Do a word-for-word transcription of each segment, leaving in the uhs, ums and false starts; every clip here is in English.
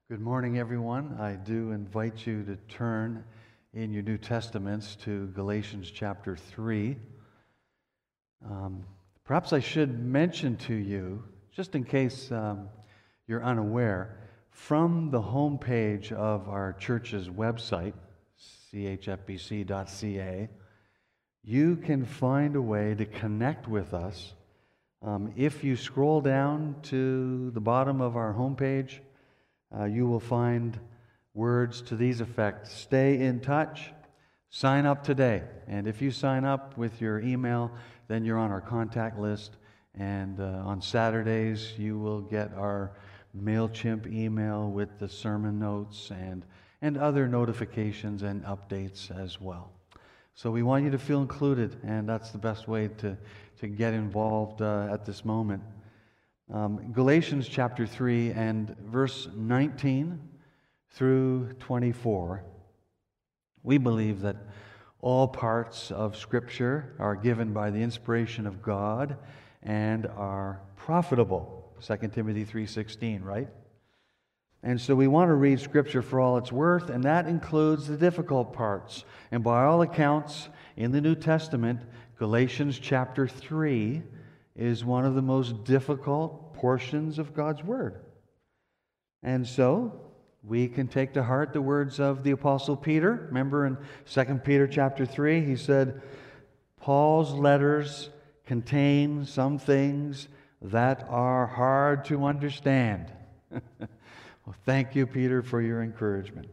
Good morning, everyone. I do invite you to turn in your New Testaments to Galatians chapter three. Um, perhaps I should mention to you, just in case um, you're unaware, from the homepage of our church's website, c h f b c dot c a, you can find a way to connect with us. Um, if you scroll down to the bottom of our homepage, Uh, you will find words to these effects: stay in touch, sign up today. And if you sign up with your email, then you're on our contact list. And uh, on Saturdays, you will get our MailChimp email with the sermon notes and, and other notifications and updates as well. So we want you to feel included, and that's the best way to, to get involved uh, at this moment. Um, Galatians chapter three and verse nineteen through twenty-four. We believe that all parts of Scripture are given by the inspiration of God and are profitable. Second Timothy three sixteen, right? And so we want to read Scripture for all it's worth, and that includes the difficult parts. And by all accounts, in the New Testament, Galatians chapter three is one of the most difficult portions of God's Word. And so, we can take to heart the words of the Apostle Peter. Remember in Second Peter chapter three, he said, Paul's letters contain some things that are hard to understand. Well, thank you, Peter, for your encouragement.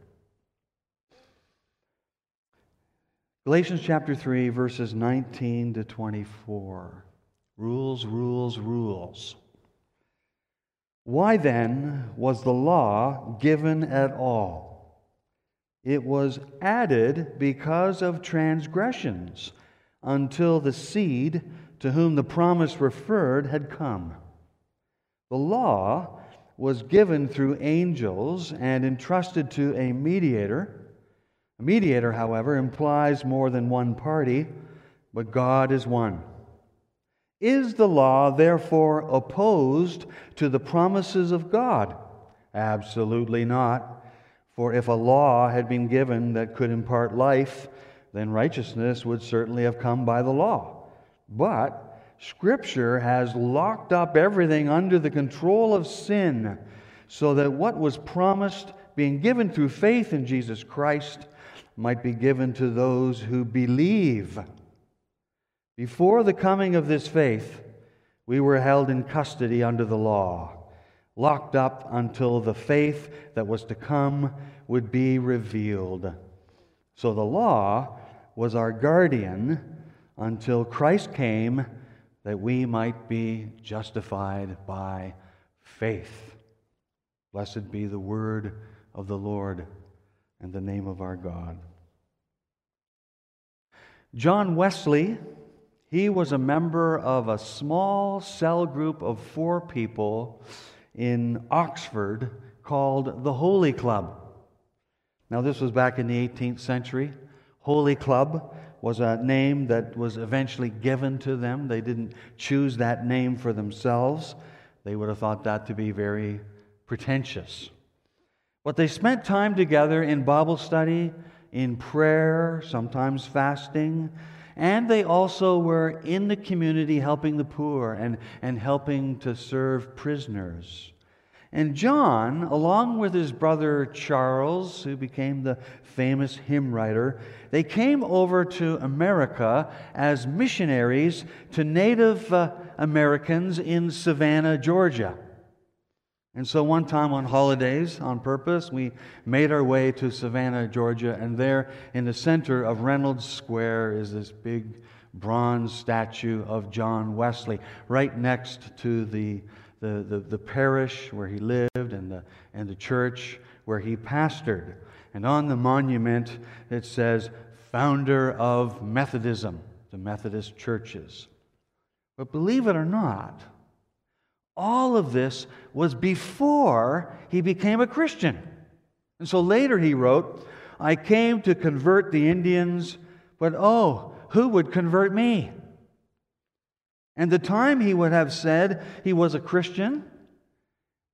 Galatians chapter three, verses nineteen to twenty-four. Rules, rules, rules. Why then was the law given at all? It was added because of transgressions, until the seed to whom the promise referred had come. The law was given through angels and entrusted to a mediator. A mediator, however, implies more than one party, but God is one. Is the law therefore opposed to the promises of God? Absolutely not. For if a law had been given that could impart life, then righteousness would certainly have come by the law. But Scripture has locked up everything under the control of sin, so that what was promised, being given through faith in Jesus Christ, might be given to those who believe. Before the coming of this faith, we were held in custody under the law, locked up until the faith that was to come would be revealed. So the law was our guardian until Christ came, that we might be justified by faith. Blessed be the word of the Lord and the name of our God. John Wesley, he was a member of a small cell group of four people in Oxford called the Holy Club. Now, this was back in the eighteenth century. Holy Club was a name that was eventually given to them. They didn't choose that name for themselves. They would have thought that to be very pretentious. But they spent time together in Bible study, in prayer, sometimes fasting, and they also were in the community helping the poor and, and helping to serve prisoners. And John, along with his brother Charles, who became the famous hymn writer, they came over to America as missionaries to Native uh, Americans in Savannah, Georgia. And so one time on holidays, on purpose, we made our way to Savannah, Georgia, and there in the center of Reynolds Square is this big bronze statue of John Wesley, right next to the, the, the, the parish where he lived and the, and the church where he pastored. And on the monument it says, founder of Methodism, the Methodist churches. But believe it or not, all of this was before he became a Christian. And so later he wrote, I came to convert the Indians, but oh, who would convert me? And the time he would have said he was a Christian,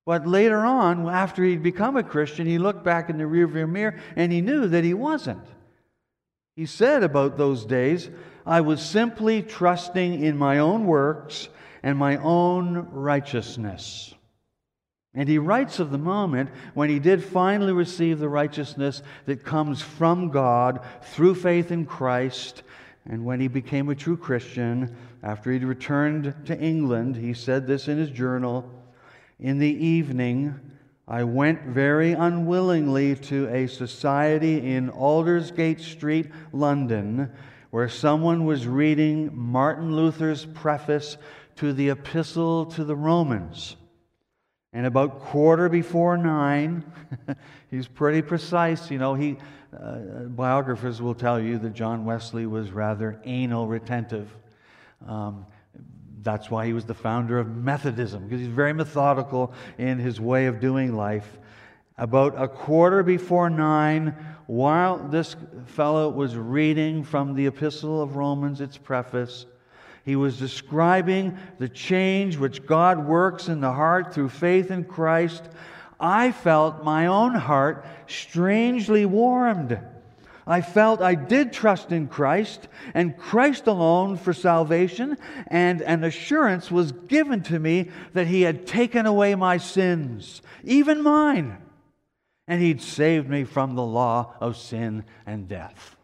But later on, after he'd become a Christian, he looked back in the rearview mirror and he knew that he wasn't. He said about those days, I was simply trusting in my own works and my own righteousness. And he writes of the moment when he did finally receive the righteousness that comes from God through faith in Christ. And when he became a true Christian, after he'd returned to England, he said this in his journal, in the evening, I went very unwillingly to a society in Aldersgate Street, London, where someone was reading Martin Luther's preface to the Epistle to the Romans. And about quarter before nine, he's pretty precise, you know, he uh, biographers will tell you that John Wesley was rather anal retentive. Um, That's why he was the founder of Methodism, because he's very methodical in his way of doing life. About a quarter before nine, while this fellow was reading from the Epistle of Romans, its preface, he was describing the change which God works in the heart through faith in Christ. I felt my own heart strangely warmed. I felt I did trust in Christ and Christ alone for salvation, and an assurance was given to me that He had taken away my sins, even mine, and He'd saved me from the law of sin and death.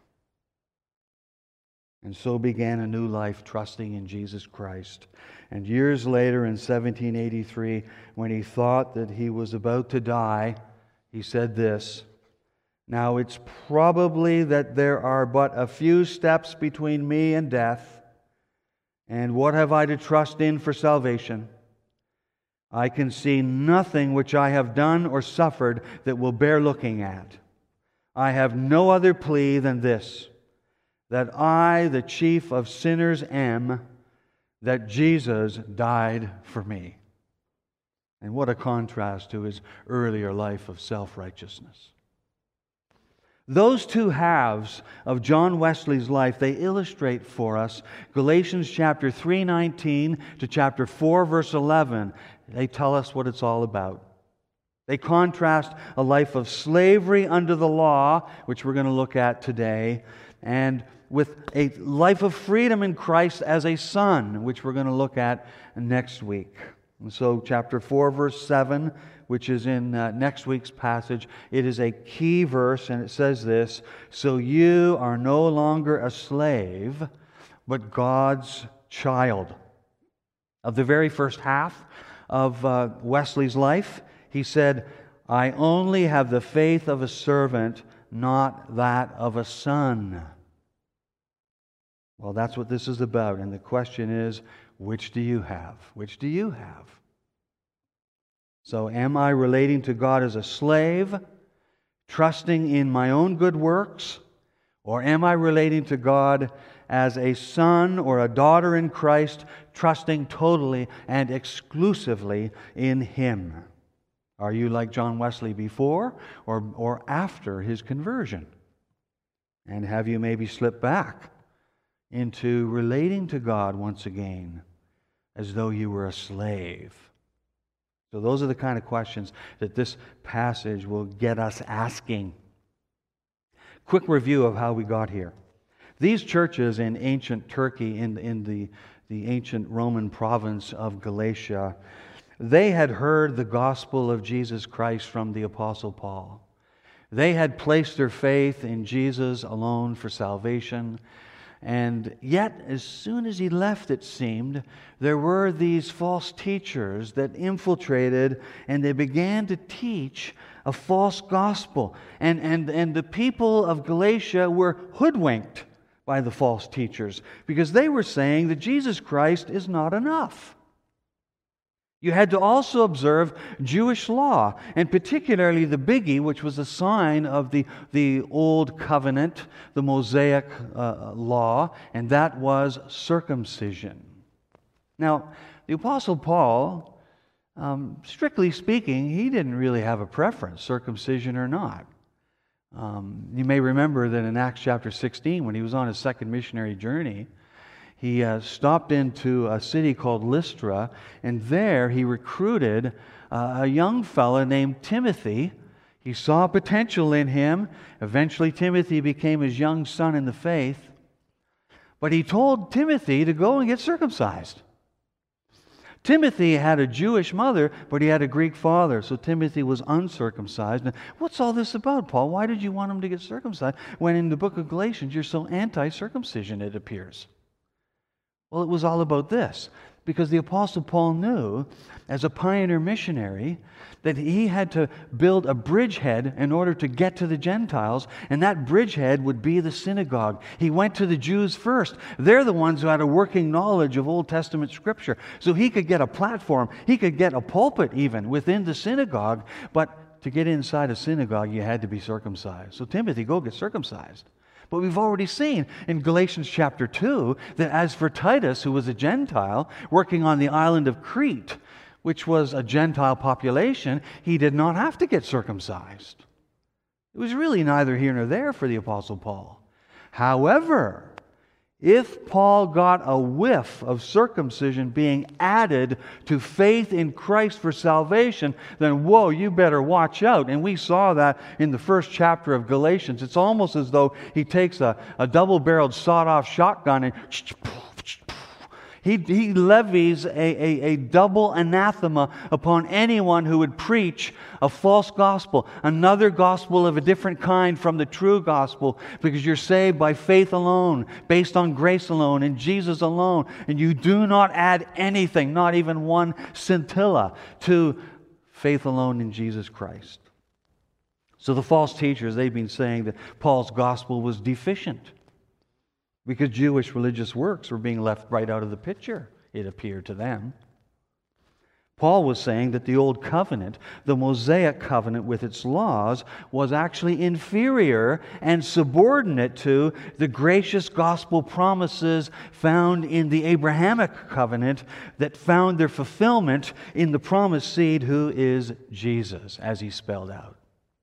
And so began a new life trusting in Jesus Christ. And years later, in seventeen eighty-three, when he thought that he was about to die, he said this, now it's probably that there are but a few steps between me and death, and what have I to trust in for salvation? I can see nothing which I have done or suffered that will bear looking at. I have no other plea than this, that I, the chief of sinners, am, that Jesus died for me. And what a contrast to his earlier life of self-righteousness. Those two halves of John Wesley's life, they illustrate for us Galatians chapter three nineteen to chapter four verse eleven. They tell us what it's all about. They contrast a life of slavery under the law, which we're going to look at today, and with a life of freedom in Christ as a son, which we're going to look at next week. And so chapter four verse seven, which is in uh, next week's passage, it is a key verse, and it says this, so you are no longer a slave, but God's child. Of the very first half of uh, Wesley's life, he said, I only have the faith of a servant, not that of a son. Well, that's what this is about, and the question is, which do you have? Which do you have? So am I relating to God as a slave, trusting in my own good works, or am I relating to God as a son or a daughter in Christ, trusting totally and exclusively in Him? Are you like John Wesley before or, or after his conversion? And have you maybe slipped back into relating to God once again as though you were a slave? So those are the kind of questions that this passage will get us asking. Quick review of how we got here. These churches in ancient Turkey, in, in the, the ancient Roman province of Galatia, they had heard the gospel of Jesus Christ from the Apostle Paul. They had placed their faith in Jesus alone for salvation. And yet, as soon as he left, it seemed, there were these false teachers that infiltrated, and they began to teach a false gospel. And, and, and the people of Galatia were hoodwinked by the false teachers because they were saying that Jesus Christ is not enough. You had to also observe Jewish law, and particularly the biggie, which was a sign of the, the Old Covenant, the Mosaic uh, law, and that was circumcision. Now, the Apostle Paul, um, strictly speaking, he didn't really have a preference, circumcision or not. Um, you may remember that in Acts chapter sixteen, when he was on his second missionary journey, he uh, stopped into a city called Lystra, and there he recruited uh, a young fella named Timothy. He saw potential in him. Eventually, Timothy became his young son in the faith. But he told Timothy to go and get circumcised. Timothy had a Jewish mother, but he had a Greek father, so Timothy was uncircumcised. Now, what's all this about, Paul? Why did you want him to get circumcised when in the book of Galatians you're so anti-circumcision, it appears? Well, it was all about this, because the Apostle Paul knew, as a pioneer missionary, that he had to build a bridgehead in order to get to the Gentiles, and that bridgehead would be the synagogue. He went to the Jews first. They're the ones who had a working knowledge of Old Testament Scripture. So he could get a platform, he could get a pulpit even within the synagogue, but to get inside a synagogue, you had to be circumcised. So Timothy, go get circumcised. But we've already seen in Galatians chapter two that as for Titus, who was a Gentile working on the island of Crete, which was a Gentile population, he did not have to get circumcised. It was really neither here nor there for the Apostle Paul. However, if Paul got a whiff of circumcision being added to faith in Christ for salvation, then whoa, you better watch out. And we saw that in the first chapter of Galatians. It's almost as though he takes a, a double-barreled sawed-off shotgun and He, he levies a, a, a double anathema upon anyone who would preach a false gospel, another gospel of a different kind from the true gospel, because you're saved by faith alone, based on grace alone, in Jesus alone, and you do not add anything, not even one scintilla, to faith alone in Jesus Christ. So the false teachers, they've been saying that Paul's gospel was deficient, because Jewish religious works were being left right out of the picture, it appeared to them. Paul was saying that the Old Covenant, the Mosaic covenant with its laws, was actually inferior and subordinate to the gracious gospel promises found in the Abrahamic covenant that found their fulfillment in the promised seed, who is Jesus, as he spelled out.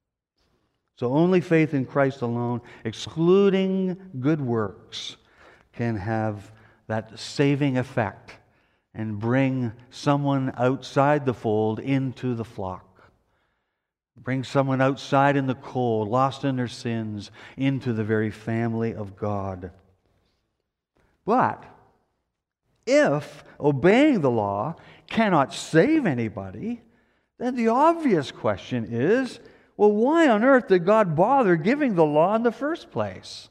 So only faith in Christ alone, excluding good works, can have that saving effect and bring someone outside the fold into the flock. Bring someone outside in the cold, lost in their sins, into the very family of God. But if obeying the law cannot save anybody, then the obvious question is, well, why on earth did God bother giving the law in the first place?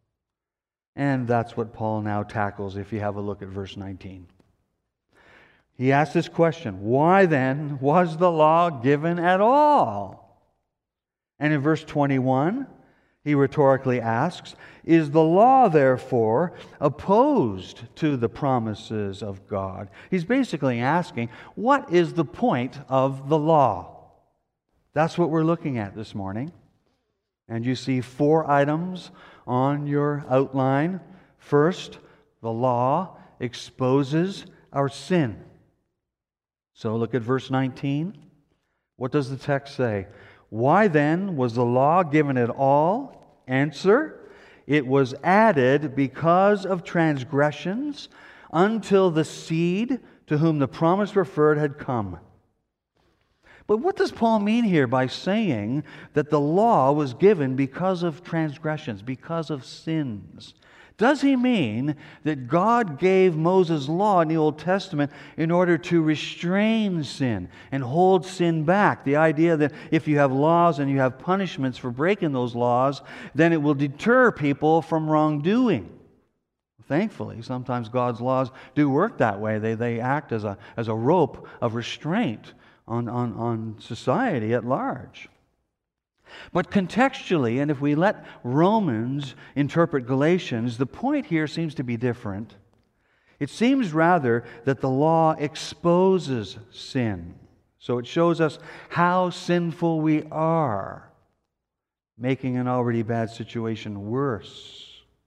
And that's what Paul now tackles if you have a look at verse nineteen. He asks this question, why then was the law given at all? And in verse twenty-one, he rhetorically asks, is the law therefore opposed to the promises of God? He's basically asking, what is the point of the law? That's what we're looking at this morning. And you see four items on your outline. First, the law exposes our sin. So look at verse nineteen. What does the text say? Why then was the law given at all? Answer, it was added because of transgressions until the seed to whom the promise referred had come. But what does Paul mean here by saying that the law was given because of transgressions, because of sins? Does he mean that God gave Moses' law in the Old Testament in order to restrain sin and hold sin back? The idea that if you have laws and you have punishments for breaking those laws, then it will deter people from wrongdoing. Thankfully, sometimes God's laws do work that way. They, they act as a, as a rope of restraint On, on, on society at large. But contextually, and if we let Romans interpret Galatians, the point here seems to be different. It seems rather that the law exposes sin. So it shows us how sinful we are, making an already bad situation worse.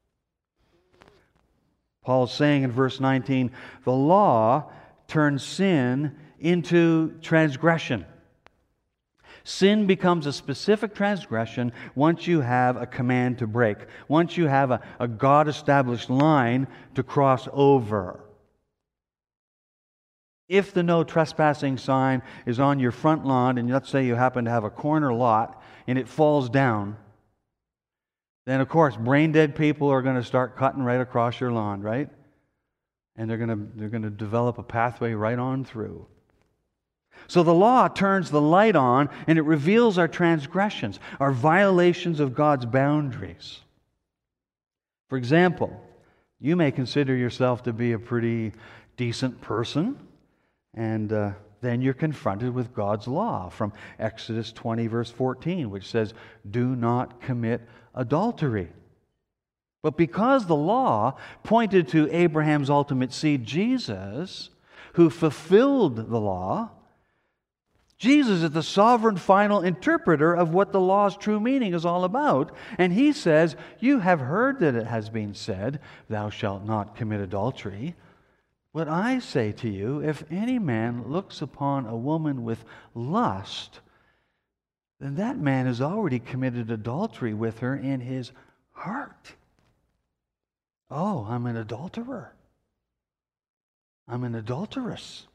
Paul's saying in verse nineteen, the law turns sin into transgression. Sin becomes a specific transgression once you have a command to break, once you have a, a God-established line to cross over. If the no trespassing sign is on your front lawn, and let's say you happen to have a corner lot, and it falls down, then of course brain-dead people are going to start cutting right across your lawn, right? And they're going to they're going to develop a pathway right on through. So the law turns the light on, and it reveals our transgressions, our violations of God's boundaries. For example, you may consider yourself to be a pretty decent person, and uh, then you're confronted with God's law from Exodus twenty, verse fourteen, which says, "Do not commit adultery." But because the law pointed to Abraham's ultimate seed, Jesus, who fulfilled the law, Jesus is the sovereign final interpreter of what the law's true meaning is all about. And he says, "You have heard that it has been said, 'Thou shalt not commit adultery.' But I say to you, if any man looks upon a woman with lust, then that man has already committed adultery with her in his heart." Oh, I'm an adulterer. I'm an adulteress.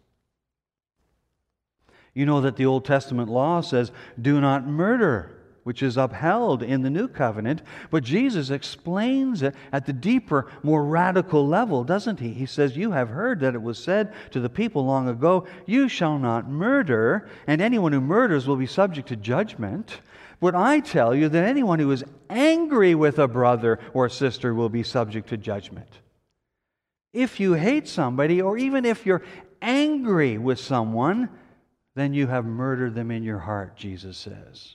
You know that the Old Testament law says, "Do not murder," which is upheld in the New Covenant. But Jesus explains it at the deeper, more radical level, doesn't he? He says, "You have heard that it was said to the people long ago, 'You shall not murder, and anyone who murders will be subject to judgment.' But I tell you that anyone who is angry with a brother or sister will be subject to judgment." If you hate somebody, or even if you're angry with someone, then you have murdered them in your heart, Jesus says.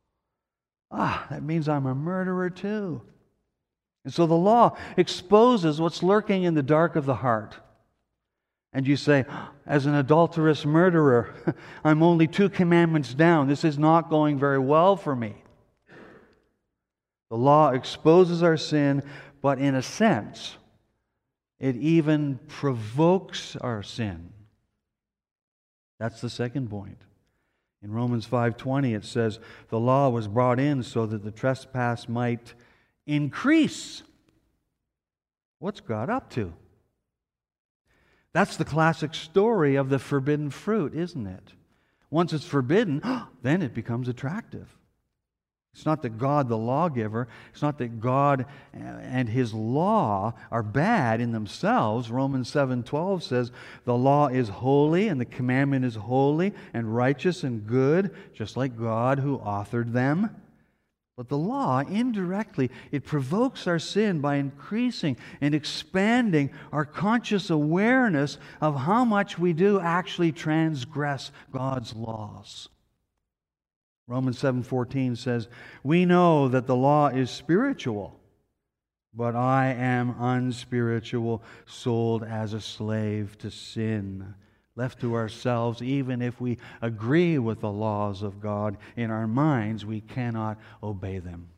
Ah, that means I'm a murderer too. And so the law exposes what's lurking in the dark of the heart. And you say, as an adulterous murderer, I'm only two commandments down. This is not going very well for me. The law exposes our sin, but in a sense, it even provokes our sin. That's the second point. In Romans five twenty it says, "The law was brought in so that the trespass might increase." What's God up to? That's the classic story of the forbidden fruit, isn't it? Once it's forbidden, then it becomes attractive. It's not that God, the lawgiver, it's not that God and His law are bad in themselves. Romans seven twelve says, "The law is holy, and the commandment is holy and righteous and good, just like God who authored them." But the law, indirectly, it provokes our sin by increasing and expanding our conscious awareness of how much we do actually transgress God's laws. Romans seven fourteen says, "We know that the law is spiritual, but I am unspiritual, sold as a slave to sin." Left to ourselves, even if we agree with the laws of God, in our minds we cannot obey them.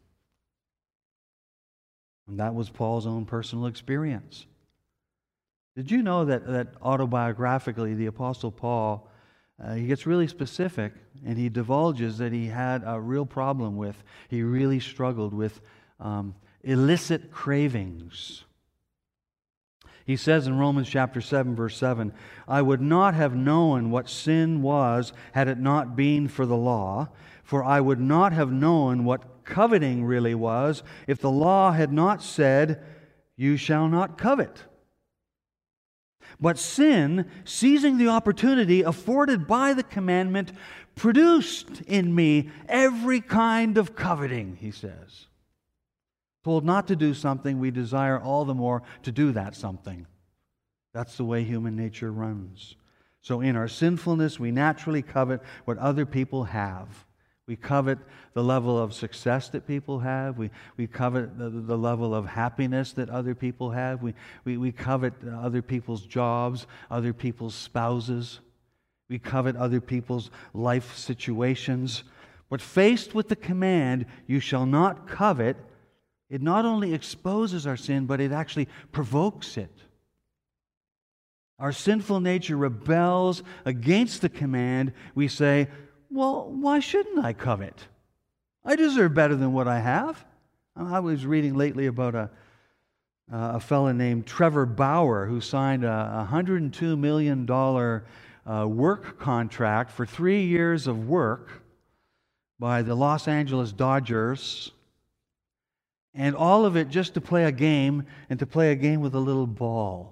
And that was Paul's own personal experience. Did you know that, that autobiographically, the Apostle Paul, Uh, he gets really specific, and he divulges that he had a real problem with, he really struggled with um, illicit cravings. He says in Romans chapter seven, verse seven, "I would not have known what sin was had it not been for the law, for I would not have known what coveting really was if the law had not said, 'You shall not covet.' But sin, seizing the opportunity afforded by the commandment, produced in me every kind of coveting," he says. Told not to do something, we desire all the more to do that something. That's the way human nature runs. So in our sinfulness, we naturally covet what other people have. We covet the level of success that people have. We, we covet the, the level of happiness that other people have. We, we, we covet other people's jobs, other people's spouses. We covet other people's life situations. But faced with the command, "You shall not covet," it not only exposes our sin, but it actually provokes it. Our sinful nature rebels against the command. We say, "Well, why shouldn't I covet? I deserve better than what I have." I was reading lately about a, a fellow named Trevor Bauer who signed a one hundred two million dollars uh, work contract for three years of work by the Los Angeles Dodgers, and all of it just to play a game, and to play a game with a little ball.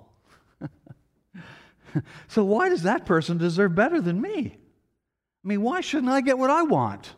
So why does that person deserve better than me? I mean, why shouldn't I get what I want?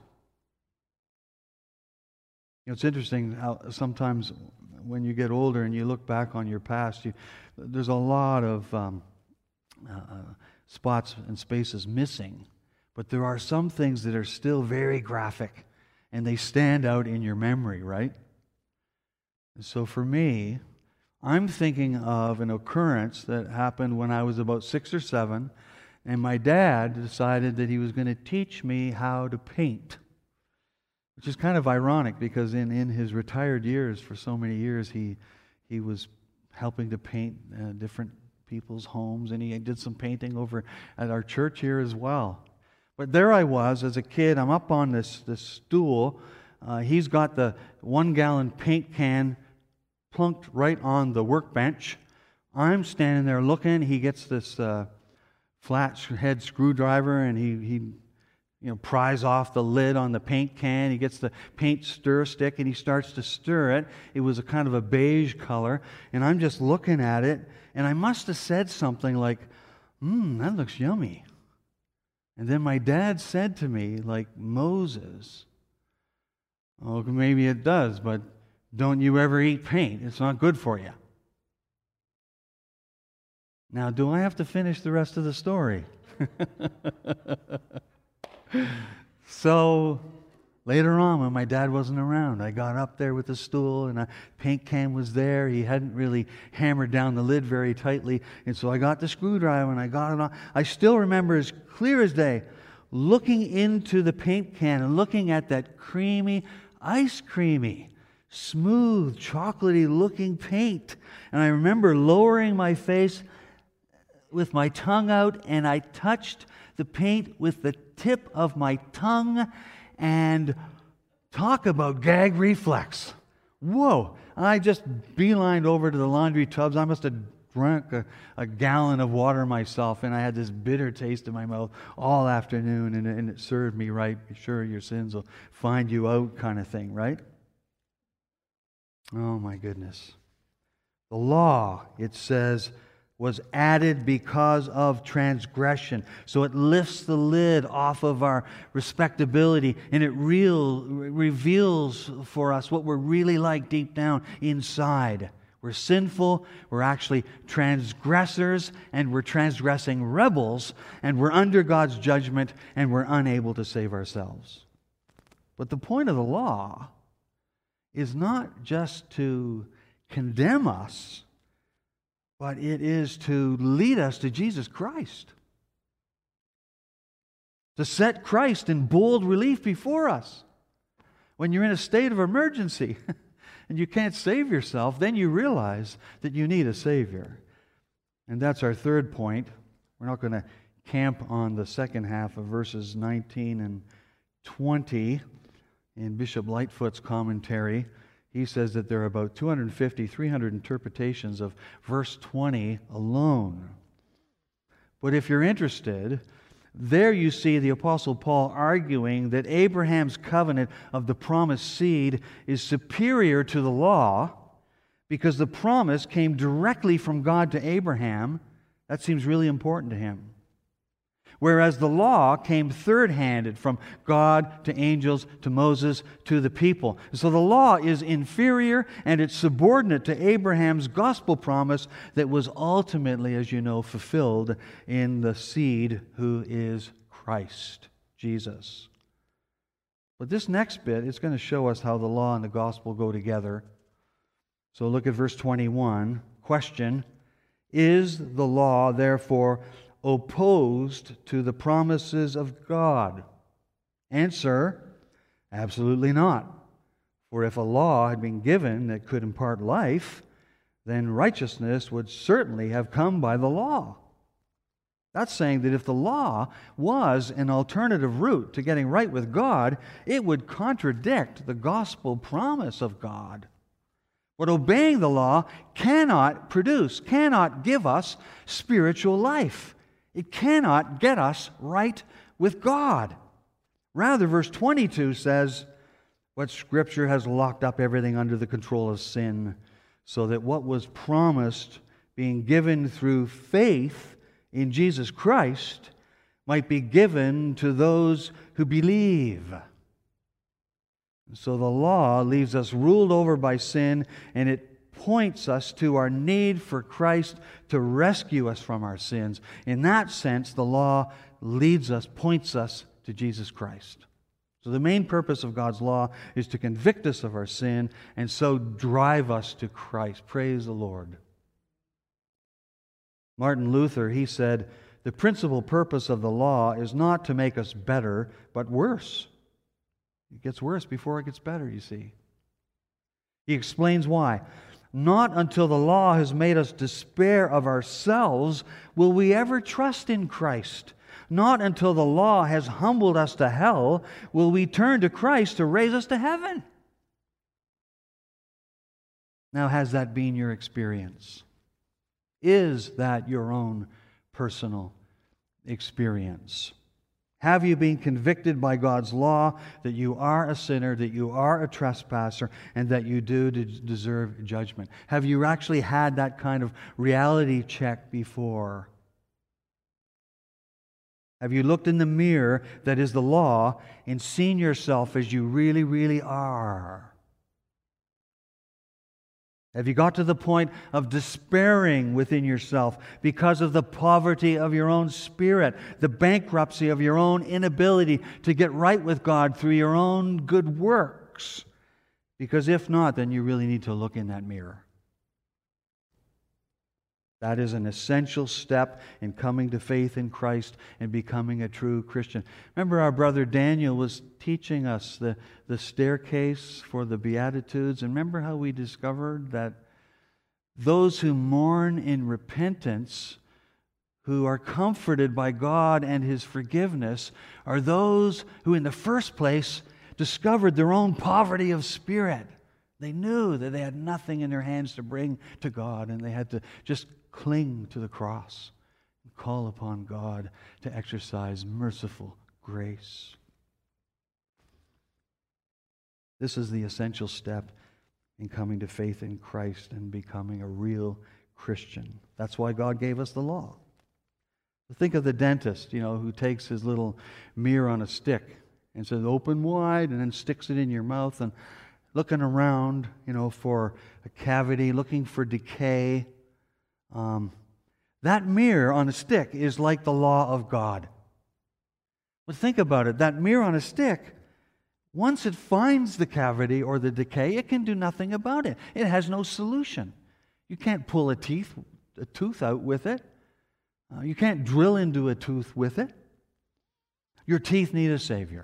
You know, it's interesting how sometimes when you get older and you look back on your past, you, there's a lot of um, uh, spots and spaces missing. But there are some things that are still very graphic, and they stand out in your memory, right? And so for me, I'm thinking of an occurrence that happened when I was about six or seven, and my dad decided that he was going to teach me how to paint, which is kind of ironic because in, in his retired years, for so many years, he he was helping to paint uh, different people's homes, and he did some painting over at our church here as well. But there I was as a kid. I'm up on this, this stool. Uh, he's got the one-gallon paint can plunked right on the workbench. I'm standing there looking. He gets this uh, flat head screwdriver, and he, he you know, pries off the lid on the paint can. He gets the paint stir stick, and he starts to stir it. It was a kind of a beige color, and I'm just looking at it, and I must have said something like, "Mmm, that looks yummy." And then my dad said to me, like Moses, "Oh, maybe it does, but don't you ever eat paint. It's not good for you." Now, do I have to finish the rest of the story? So, later on, when my dad wasn't around, I got up there with the stool, and a paint can was there. He hadn't really hammered down the lid very tightly, and so I got the screwdriver, and I got it on. I still remember as clear as day looking into the paint can and looking at that creamy, ice creamy, smooth, chocolatey-looking paint. And I remember lowering my face with my tongue out, and I touched the paint with the tip of my tongue, and talk about gag reflex. Whoa! I just beelined over to the laundry tubs. I must have drank a, a gallon of water myself, and I had this bitter taste in my mouth all afternoon, and, and it served me right. Be sure your sins will find you out, kind of thing, right? Oh my goodness. The law, it says, was added because of transgression. So it lifts the lid off of our respectability, and it real, reveals for us what we're really like deep down inside. We're sinful, we're actually transgressors, and we're transgressing rebels, and we're under God's judgment, and we're unable to save ourselves. But the point of the law is not just to condemn us, but it is to lead us to Jesus Christ. To set Christ in bold relief before us. When you're in a state of emergency and you can't save yourself, then you realize that you need a Savior. And that's our third point. We're not going to camp on the second half of verses nineteen and twenty in Bishop Lightfoot's commentary. He says that there are about two hundred fifty, three hundred interpretations of verse twenty alone. But if you're interested, there you see the Apostle Paul arguing that Abraham's covenant of the promised seed is superior to the law because the promise came directly from God to Abraham. That seems really important to him. Whereas the law came third-handed from God to angels to Moses to the people. So the law is inferior and it's subordinate to Abraham's gospel promise that was ultimately, as you know, fulfilled in the seed who is Christ, Jesus. But this next bit is going to show us how the law and the gospel go together. So look at verse twenty-one. Question: is the law, therefore, opposed to the promises of God? Answer: absolutely not. For if a law had been given that could impart life, then righteousness would certainly have come by the law. That's saying that if the law was an alternative route to getting right with God, it would contradict the gospel promise of God. But obeying the law cannot produce, cannot give us spiritual life. It cannot get us right with God. Rather, verse twenty-two says, what Scripture has locked up everything under the control of sin, so that what was promised, being given through faith in Jesus Christ, might be given to those who believe. So the law leaves us ruled over by sin, and it points us to our need for Christ to rescue us from our sins. In that sense, the law leads us, points us to Jesus Christ. So the main purpose of God's law is to convict us of our sin and so drive us to Christ. Praise the Lord. Martin Luther, he said, the principal purpose of the law is not to make us better, but worse. It gets worse before it gets better, you see. He explains why. Not until the law has made us despair of ourselves will we ever trust in Christ. Not until the law has humbled us to hell will we turn to Christ to raise us to heaven. Now, has that been your experience? Is that your own personal experience? Have you been convicted by God's law that you are a sinner, that you are a trespasser, and that you do deserve judgment? Have you actually had that kind of reality check before? Have you looked in the mirror that is the law and seen yourself as you really, really are? Have you got to the point of despairing within yourself because of the poverty of your own spirit, the bankruptcy of your own inability to get right with God through your own good works? Because if not, then you really need to look in that mirror. That is an essential step in coming to faith in Christ and becoming a true Christian. Remember, our brother Daniel was teaching us the, the staircase for the Beatitudes. And remember how we discovered that those who mourn in repentance, who are comforted by God and His forgiveness, are those who in the first place discovered their own poverty of spirit. They knew that they had nothing in their hands to bring to God, and they had to just cling to the cross and call upon God to exercise merciful grace. This is the essential step in coming to faith in Christ and becoming a real Christian. That's why God gave us the law. Think of the dentist, you know, who takes his little mirror on a stick and says, open wide, and then sticks it in your mouth and looking around, you know, for a cavity, looking for decay. Um, that mirror on a stick is like the law of God. But think about it. That mirror on a stick, once it finds the cavity or the decay, it can do nothing about it. It has no solution. You can't pull a teeth, a tooth out with it. Uh, you can't drill into a tooth with it. Your teeth need a Savior.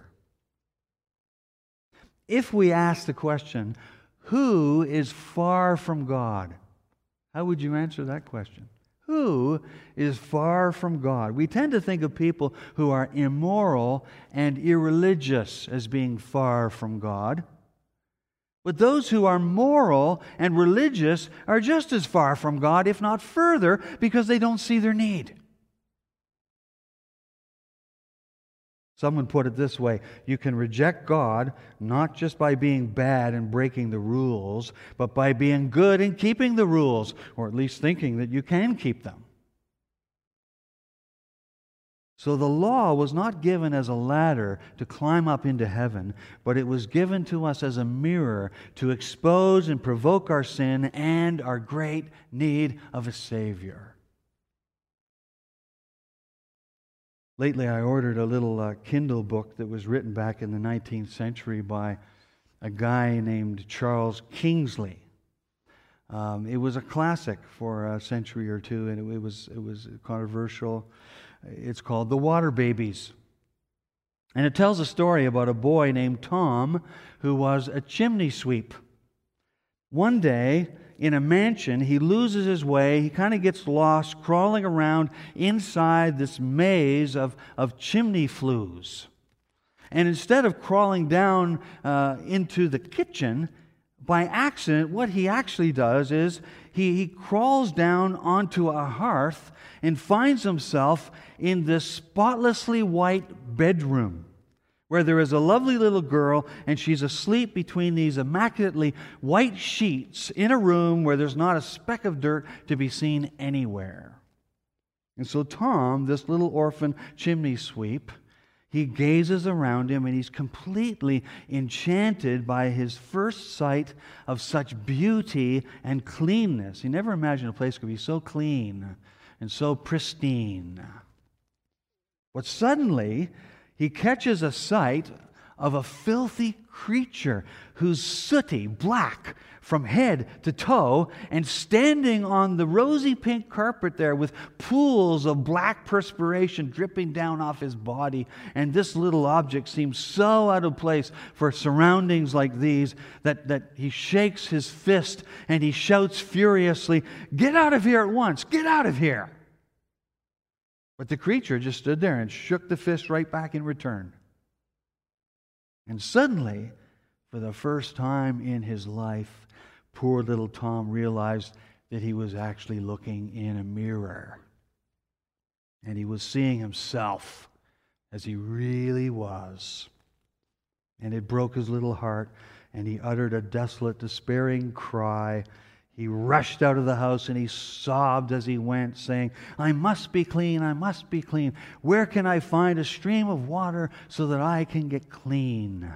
If we ask the question, who is far from God? How would you answer that question? Who is far from God? We tend to think of people who are immoral and irreligious as being far from God. But those who are moral and religious are just as far from God, if not further, because they don't see their need. Someone put it this way: you can reject God not just by being bad and breaking the rules, but by being good and keeping the rules, or at least thinking that you can keep them. So the law was not given as a ladder to climb up into heaven, but it was given to us as a mirror to expose and provoke our sin and our great need of a Savior. Lately, I ordered a little uh, Kindle book that was written back in the nineteenth century by a guy named Charles Kingsley. Um, it was a classic for a century or two, and it, it was it was controversial. It's called The Water Babies. And it tells a story about a boy named Tom who was a chimney sweep. One day, in a mansion, he loses his way. He kind of gets lost, crawling around inside this maze of, of chimney flues. And instead of crawling down uh, into the kitchen, by accident, what he actually does is he, he crawls down onto a hearth and finds himself in this spotlessly white bedroom, where there is a lovely little girl, and she's asleep between these immaculately white sheets in a room where there's not a speck of dirt to be seen anywhere. And so Tom, this little orphan chimney sweep, he gazes around him, and he's completely enchanted by his first sight of such beauty and cleanness. He never imagined a place could be so clean and so pristine. But suddenly, he catches a sight of a filthy creature who's sooty black from head to toe, and standing on the rosy pink carpet there with pools of black perspiration dripping down off his body. And this little object seems so out of place for surroundings like these that, that he shakes his fist and he shouts furiously, "Get out of here at once! Get out of here!" But the creature just stood there and shook the fist right back in return. And suddenly, for the first time in his life, poor little Tom realized that he was actually looking in a mirror. And he was seeing himself as he really was. And it broke his little heart, and he uttered a desolate, despairing cry. He rushed out of the house and he sobbed as he went, saying, "I must be clean, I must be clean. Where can I find a stream of water so that I can get clean?"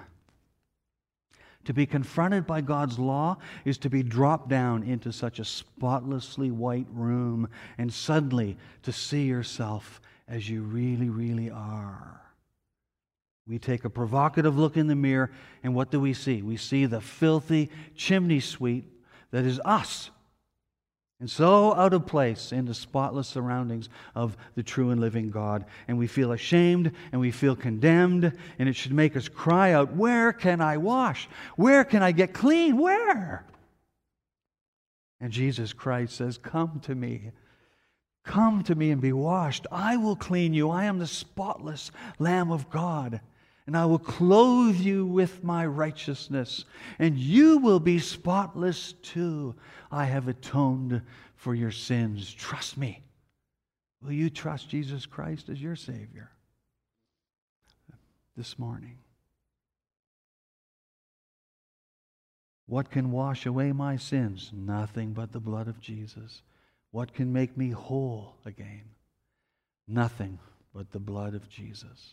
To be confronted by God's law is to be dropped down into such a spotlessly white room and suddenly to see yourself as you really, really are. We take a provocative look in the mirror, and what do we see? We see the filthy chimney sweep that is us, and so out of place in the spotless surroundings of the true and living God. And we feel ashamed and we feel condemned, and it should make us cry out, "Where can I wash? Where can I get clean? Where?" And Jesus Christ says, "Come to me. Come to me and be washed. I will clean you. I am the spotless Lamb of God. And I will clothe you with my righteousness, and you will be spotless too. I have atoned for your sins. Trust me." Will you trust Jesus Christ as your Savior this morning? What can wash away my sins? Nothing but the blood of Jesus. What can make me whole again? Nothing but the blood of Jesus.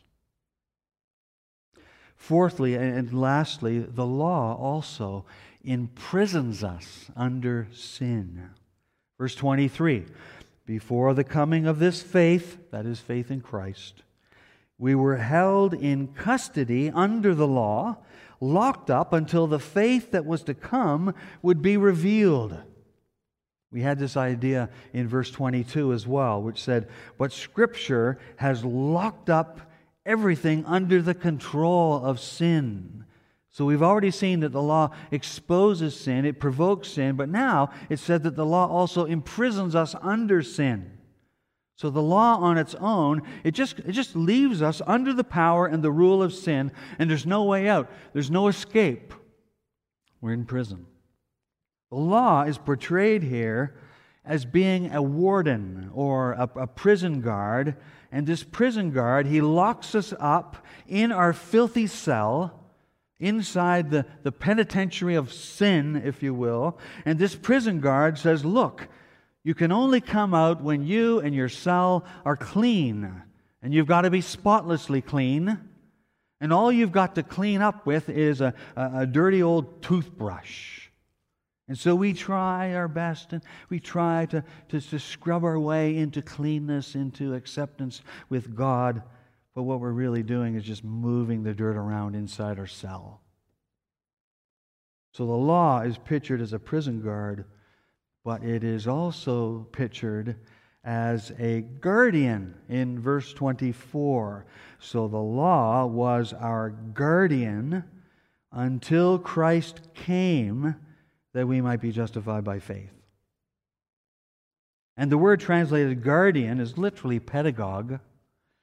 Fourthly and lastly, the law also imprisons us under sin. Verse twenty-three, "Before the coming of this faith," that is faith in Christ, "we were held in custody under the law, locked up until the faith that was to come would be revealed." We had this idea in verse twenty-two as well, which said, "But Scripture has locked up everything under the control of sin." So we've already seen that the law exposes sin, it provokes sin, but now it said that the law also imprisons us under sin. So the law on its own, it just, it just leaves us under the power and the rule of sin, and there's no way out. There's no escape. We're in prison. The law is portrayed here as being a warden or a, a prison guard. And this prison guard, he locks us up in our filthy cell, inside the, the penitentiary of sin, if you will. And this prison guard says, "Look, you can only come out when you and your cell are clean. And you've got to be spotlessly clean. And all you've got to clean up with is a, a, a dirty old toothbrush." And so we try our best, and we try to, to, to scrub our way into cleanness, into acceptance with God. But what we're really doing is just moving the dirt around inside our cell. So the law is pictured as a prison guard, but it is also pictured as a guardian in verse twenty-four. So the law was our guardian until Christ came, that we might be justified by faith. And the word translated guardian is literally pedagogue.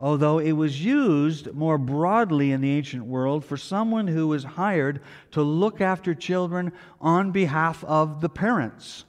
although it was used more broadly in the ancient world for someone who was hired to look after children on behalf of the parents.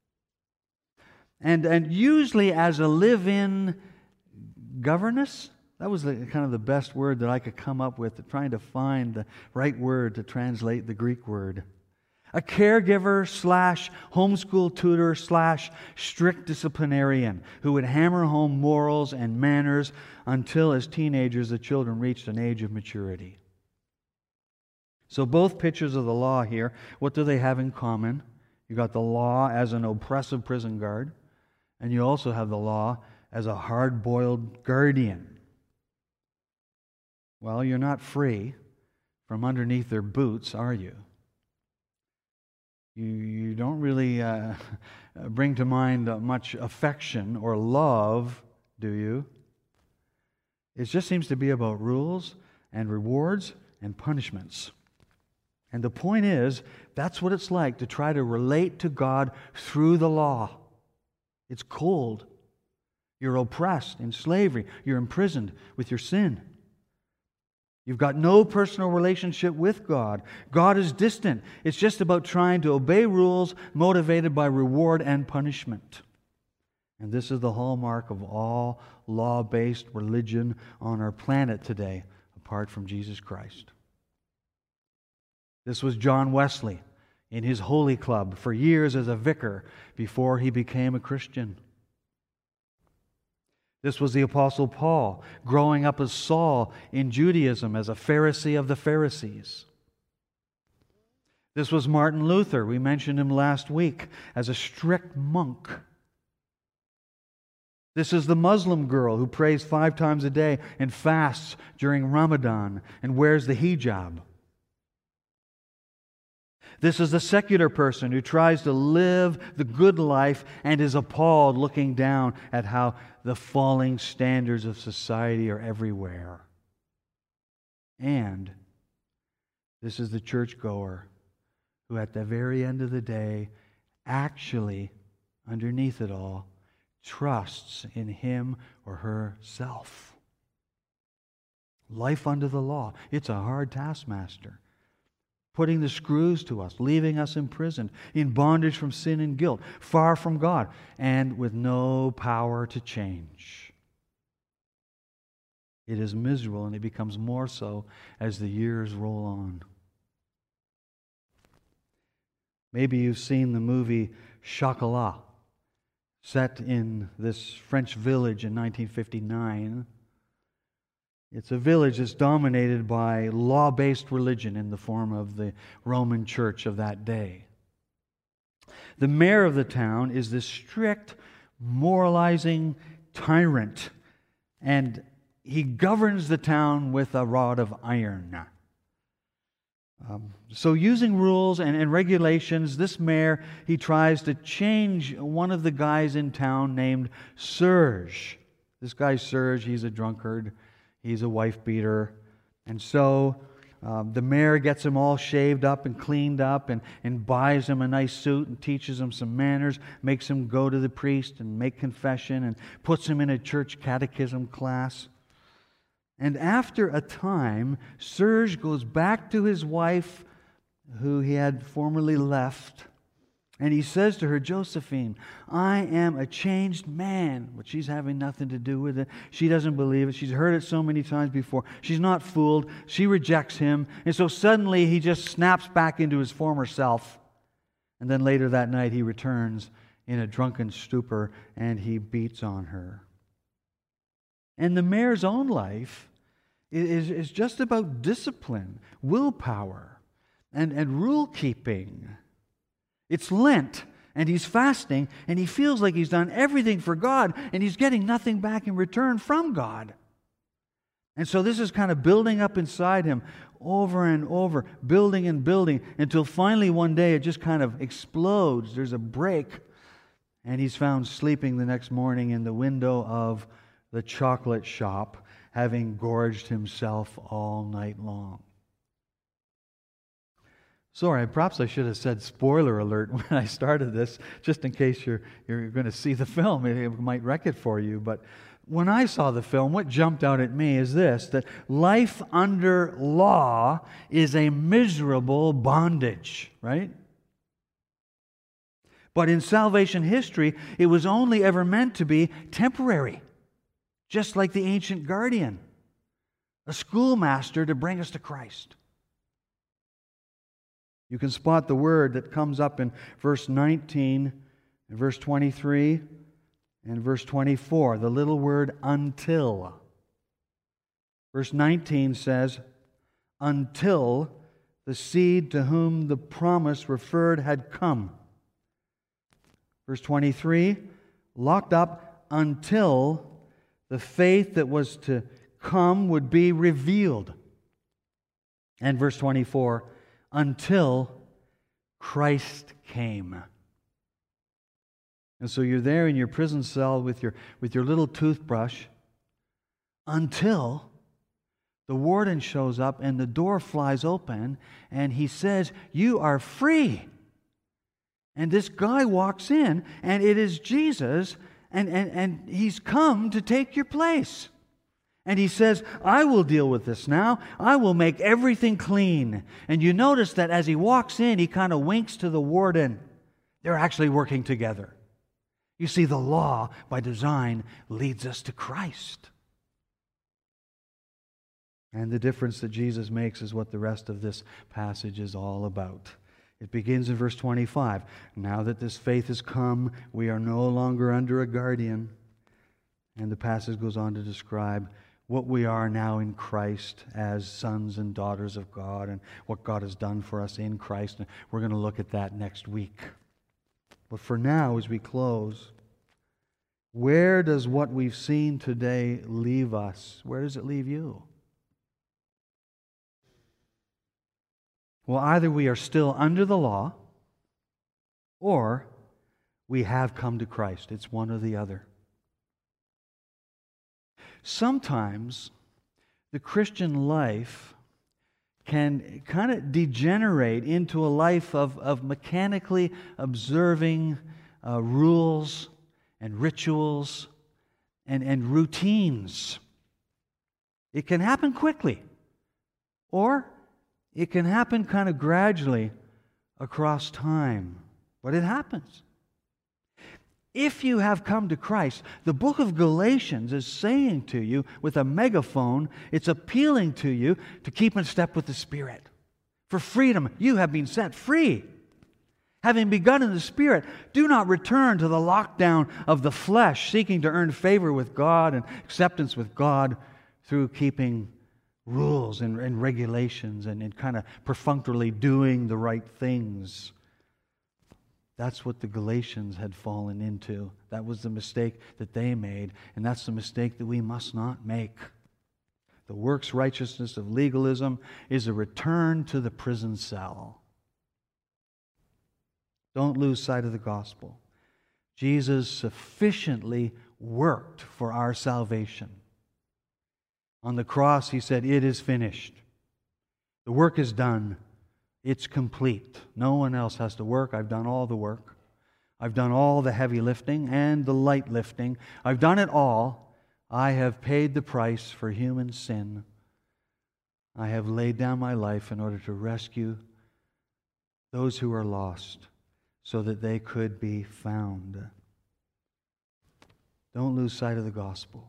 And, and usually as a live-in governess. That was the, kind of the best word that I could come up with, trying to find the right word to translate the Greek word. A caregiver slash homeschool tutor slash strict disciplinarian who would hammer home morals and manners until, as teenagers, the children reached an age of maturity. So both pictures of the law here, what do they have in common? You got the law as an oppressive prison guard, and you also have the law as a hard-boiled guardian. Well, you're not free from underneath their boots, are you? You, you don't really uh, bring to mind uh, much affection or love, do you? It just seems to be about rules and rewards and punishments. And the point is, that's what it's like to try to relate to God through the law. It's cold. You're oppressed in slavery. You're imprisoned with your sin. You've got no personal relationship with God. God is distant. It's just about trying to obey rules motivated by reward and punishment. And this is the hallmark of all law-based religion on our planet today, apart from Jesus Christ. This was John Wesley in his Holy Club for years as a vicar before he became a Christian. This was the Apostle Paul, growing up as Saul in Judaism as a Pharisee of the Pharisees. This was Martin Luther, we mentioned him last week, as a strict monk. This is the Muslim girl who prays five times a day and fasts during Ramadan and wears the hijab. This is the secular person who tries to live the good life and is appalled looking down at how the falling standards of society are everywhere. And this is the churchgoer who at the very end of the day, actually, underneath it all, trusts in him or herself. Life under the law. It's a hard taskmaster. Putting the screws to us, leaving us imprisoned, in bondage from sin and guilt, far from God, and with no power to change. It is miserable, and it becomes more so as the years roll on. Maybe you've seen the movie Chocolat, set in this French village in nineteen fifty-nine. It's a village that's dominated by law-based religion in the form of the Roman Church of that day. The mayor of the town is this strict, moralizing tyrant, and he governs the town with a rod of iron. Um, so using rules and, and regulations, this mayor, he tries to change one of the guys in town named Serge. This guy Serge, he's a drunkard. He's a wife beater. And so um, the mayor gets him all shaved up and cleaned up and, and buys him a nice suit and teaches him some manners, makes him go to the priest and make confession and puts him in a church catechism class. And after a time, Serge goes back to his wife who he had formerly left. And he says to her, Josephine, I am a changed man. But she's having nothing to do with it. She doesn't believe it. She's heard it so many times before. She's not fooled. She rejects him. And so suddenly he just snaps back into his former self. And then later that night he returns in a drunken stupor and he beats on her. And the mayor's own life is, is just about discipline, willpower, and, and rule-keeping. It's Lent, and he's fasting, and he feels like he's done everything for God, and he's getting nothing back in return from God. And so this is kind of building up inside him over and over, building and building, until finally one day it just kind of explodes. There's a break, and he's found sleeping the next morning in the window of the chocolate shop, having gorged himself all night long. Sorry, perhaps I should have said spoiler alert when I started this, just in case you're you're going to see the film. It might wreck it for you. But when I saw the film, what jumped out at me is this, that life under law is a miserable bondage, right? But in salvation history, it was only ever meant to be temporary, just like the ancient guardian, a schoolmaster to bring us to Christ. You can spot the word that comes up in verse nineteen and verse twenty-three and verse twenty-four, the little word until. Verse nineteen says, until the seed to whom the promise referred had come. Verse twenty-three, locked up until the faith that was to come would be revealed. And verse twenty-four, until Christ came. And so you're there in your prison cell with your, with your little toothbrush until the warden shows up and the door flies open and he says, you are free. And this guy walks in, and it is Jesus, and, and, and he's come to take your place. And he says, I will deal with this now. I will make everything clean. And you notice that as he walks in, he kind of winks to the warden. They're actually working together. You see, the law, by design, leads us to Christ. And the difference that Jesus makes is what the rest of this passage is all about. It begins in verse twenty-five. Now that this faith has come, we are no longer under a guardian. And the passage goes on to describe what we are now in Christ as sons and daughters of God and what God has done for us in Christ. And we're going to look at that next week. But for now, as we close, where does what we've seen today leave us? Where does it leave you? Well, either we are still under the law or we have come to Christ. It's one or the other. Sometimes the Christian life can kind of degenerate into a life of, of mechanically observing uh, rules and rituals and, and routines. It can happen quickly, or it can happen kind of gradually across time, but it happens. If you have come to Christ, the book of Galatians is saying to you with a megaphone, it's appealing to you to keep in step with the Spirit. For freedom, you have been set free. Having begun in the Spirit, do not return to the lockdown of the flesh, seeking to earn favor with God and acceptance with God through keeping rules and, and regulations and, and kind of perfunctorily doing the right things. That's what the Galatians had fallen into. That was the mistake that they made, and that's the mistake that we must not make. The works righteousness of legalism is a return to the prison cell. Don't lose sight of the gospel. Jesus sufficiently worked for our salvation. On the cross, He said, "It is finished." The work is done. It's complete. No one else has to work. I've done all the work. I've done all the heavy lifting and the light lifting. I've done it all. I have paid the price for human sin. I have laid down my life in order to rescue those who are lost so that they could be found. Don't lose sight of the gospel.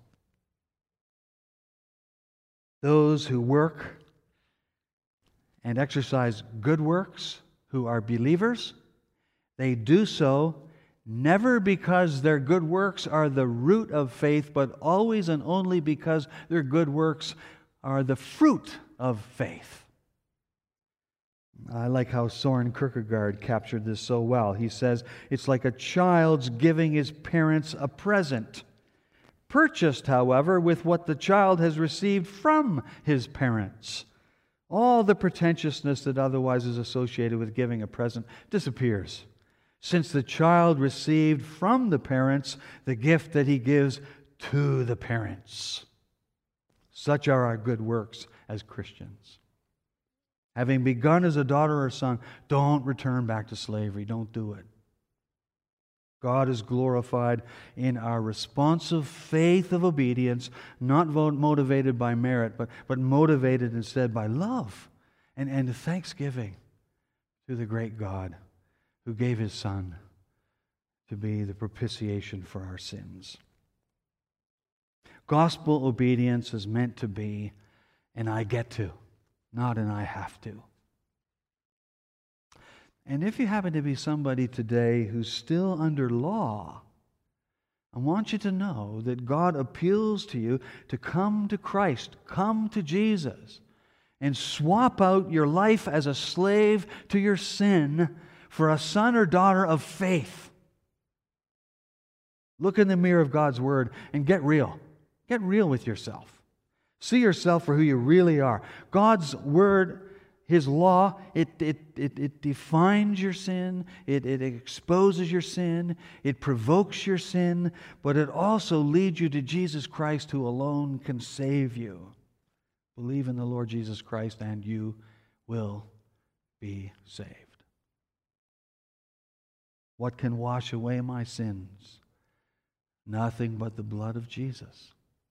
Those who work and exercise good works, who are believers, they do so never because their good works are the root of faith, but always and only because their good works are the fruit of faith. I like how Soren Kierkegaard captured this so well. He says, it's like a child's giving his parents a present, purchased, however, with what the child has received from his parents. All the pretentiousness that otherwise is associated with giving a present disappears, since the child received from the parents the gift that he gives to the parents. Such are our good works as Christians. Having begun as a daughter or son, don't return back to slavery. Don't do it. God is glorified in our responsive faith of obedience, not motivated by merit, but, but motivated instead by love and, and thanksgiving to the great God who gave His Son to be the propitiation for our sins. Gospel obedience is meant to be an I get to, not an I have to. And if you happen to be somebody today who's still under law, I want you to know that God appeals to you to come to Christ, come to Jesus, and swap out your life as a slave to your sin for a son or daughter of faith. Look in the mirror of God's Word and get real. Get real with yourself. See yourself for who you really are. God's Word, His law, it, it, it, it defines your sin, it, it exposes your sin, it provokes your sin, but it also leads you to Jesus Christ, who alone can save you. Believe in the Lord Jesus Christ and you will be saved. What can wash away my sins? Nothing but the blood of Jesus.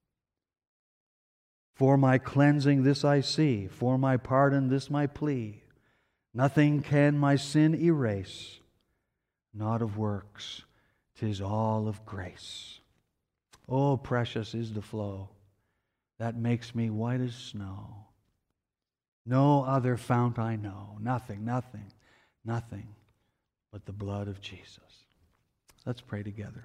For my cleansing this I see, for my pardon this my plea. Nothing can my sin erase, not of works, 'tis all of grace. Oh, precious is the flow that makes me white as snow. No other fount I know, nothing, nothing, nothing but the blood of Jesus. Let's pray together.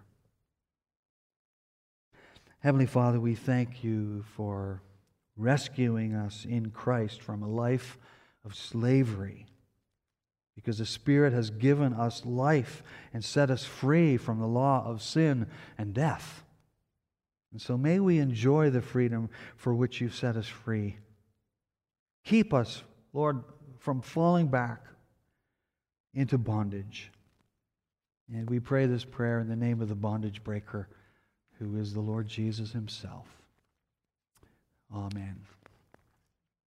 Heavenly Father, we thank you for rescuing us in Christ from a life of slavery, because the Spirit has given us life and set us free from the law of sin and death. And so may we enjoy the freedom for which you've set us free. Keep us, Lord, from falling back into bondage. And we pray this prayer in the name of the bondage breaker, who is the Lord Jesus Himself. Amen.